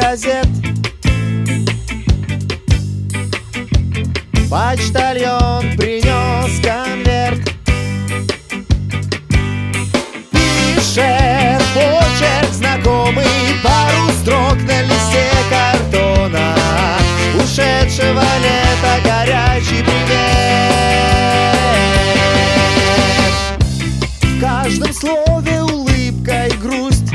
газет. Почтальон принес конверт, пишет почерк знакомый, пару строк на листе картона ушедшего лета горячий привет. В каждом слове улыбка и грусть,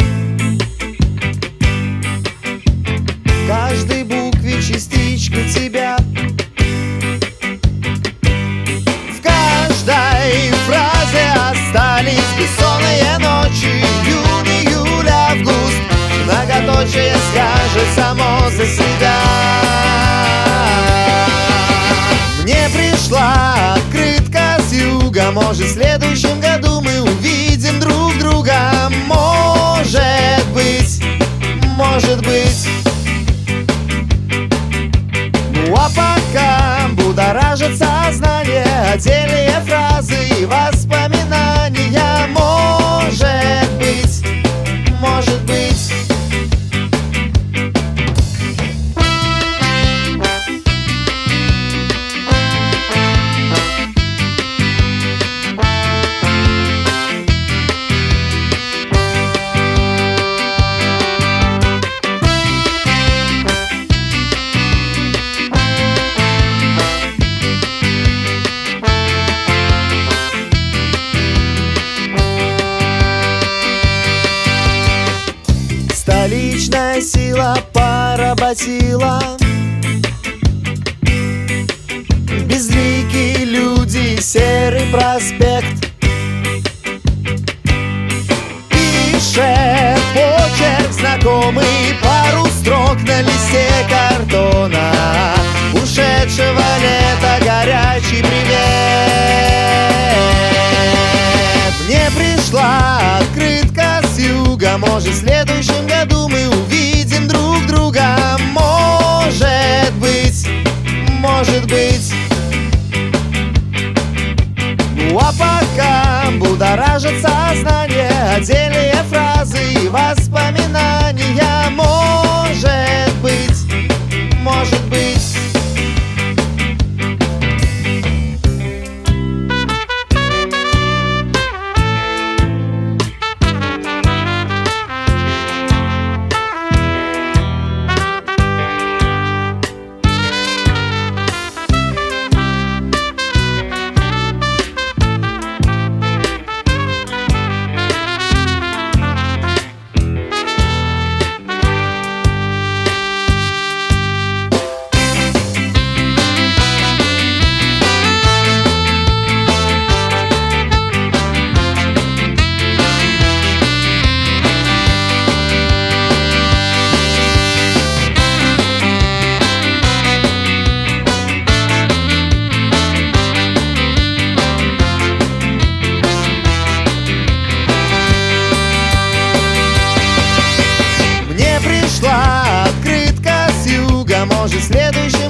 в каждой букве частичка тебя. Остались бессонные ночи, июнь, июль, август. Многоточие скажет само за себя. Мне пришла открытка с юга, может, в следующем году мы увидим друг друга. Может быть, может быть. Ну а пока будоражит сознание отдельные фразы и воспоминания. Может быть, может быть. Столичная сила поработила, безликие люди, серый проспект. Пишет почерк знакомый, пару строк на листе картона ушедшего лета горячий привет. Мне пришла открытка с юга, может, в следующем году мы увидим друг друга. Может быть, может быть. Ну а пока будоражит сознание отдельные фразы и воспоминания. Может быть, может быть. Открытка с юга, может, в следующем